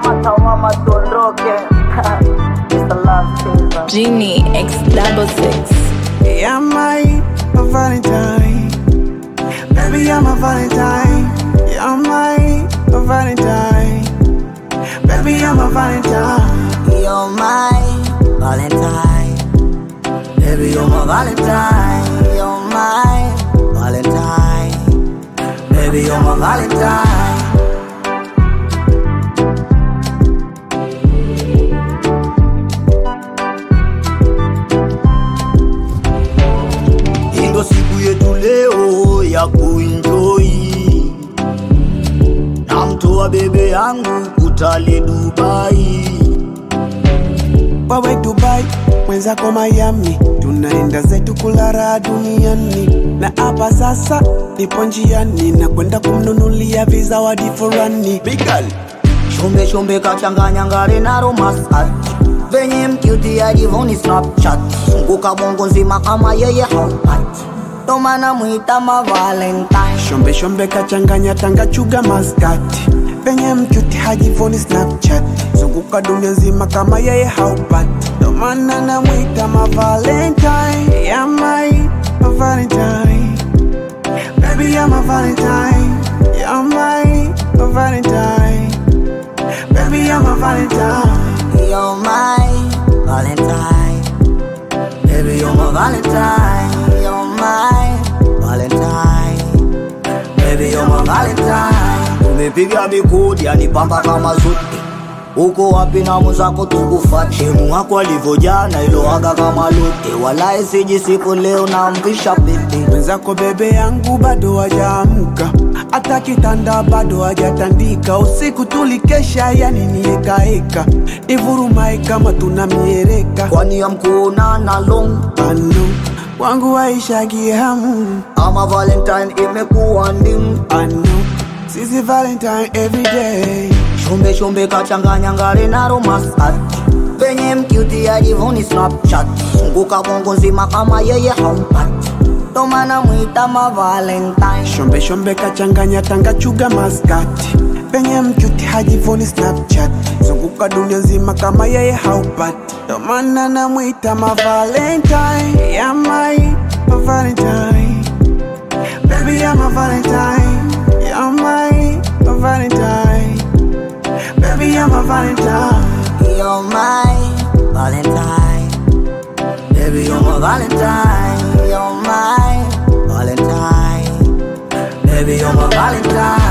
hata mama tuondoke. It's the love season. Genie X66. Yeah, my Valentine. Baby, you're my Valentine. You're my Valentine. Baby, you're my Valentine. You're my Valentine. Baby, you're my Valentine. You're my Valentine. Baby, you're my Valentine. Ndo siku yetu leo ya kuenjoy, na mtoa bebe yangu kutali Dubai. Wawe Dubai, mwenzako Miami, tunaenda zetu kulala duniani. Na hapa sasa nipo njiani na kwenda kumnunulia vizawadi fulani. Bigal Shombe shombe kachanganya ngare na romance, venye mkiuti ya jivoni Snapchat. Sunguka bongo nzima kama yeye haupati, ndo maana muita ma Valentine. Shombe shombe kachanganya tanga chuga maskati, venye mchuti hajivoni Snapchat. Zunguka dunia nzima kama yeye haupati, ndo maana namuita ma Valentine. Yeah, my Valentine. Baby, you're my Valentine. You're my Valentine. Baby, you're my Valentine. You're my Valentine. Baby, you're my Valentine. You're my Valentine. Baby, you're my Valentine. Umepiga mikodi yanipamba kama zote. Uko wapi na muzako tukufate? Shemu wako alivojana ilo aga kama lote. Walai siji siku leo na mvisha pete. Mwenzako bebe yangu bado hajaamka, hata kitanda bado hajatandika. Usiku tulikesha yani niekaeka, ivurumai kama tunamiereka. Kwani ya mkuonana long Ano, wangu waishagi hamu. ama Valentine imekuwa ndimu. Ano, sisi Valentine everyday. Shombe shombe kachanganya ngare na romance, venye mkiuti ya jivoni Snapchat. Sunguka bongo nzima kama yeye haupati, ndo maana muita ma Valentine. Shombe shombe kachanganya tanga chuga maskati, venye mchuti hajivoni Snapchat. Zunguka dunia nzima kama yeye haupati, ndo maana namuita ma Valentine. Yeah, my Valentine. Baby, you're my Valentine. You're my Valentine. Baby, you're my Valentine. You're my Valentine. Baby, you're my Valentine. You're my Valentine. Baby, you're my Valentine.